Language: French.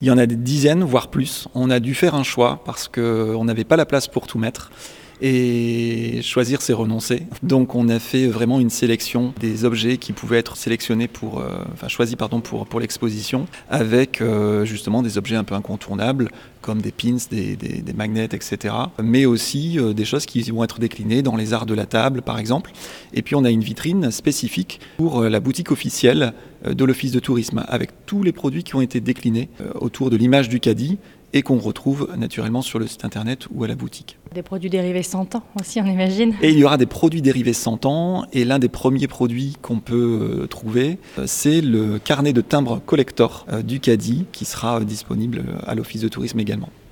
Il y en a des dizaines, voire plus. On a dû faire un choix parce qu'on n'avait pas la place pour tout mettre. Et choisir, c'est renoncer. Donc on a fait vraiment une sélection des objets qui pouvaient être sélectionnés choisis pour l'exposition, avec justement des objets un peu incontournables, comme des pins, des magnets, etc. Mais aussi des choses qui vont être déclinées dans les arts de la table, par exemple. Et puis on a une vitrine spécifique pour la boutique officielle de l'Office de tourisme, avec tous les produits qui ont été déclinés autour de l'image du caddie, et qu'on retrouve naturellement sur le site internet ou à la boutique. Des produits dérivés 100 ans aussi, on imagine. Et il y aura des produits dérivés 100 ans, et l'un des premiers produits qu'on peut trouver, c'est le carnet de timbres collector du caddie, qui sera disponible à l'Office de tourisme également.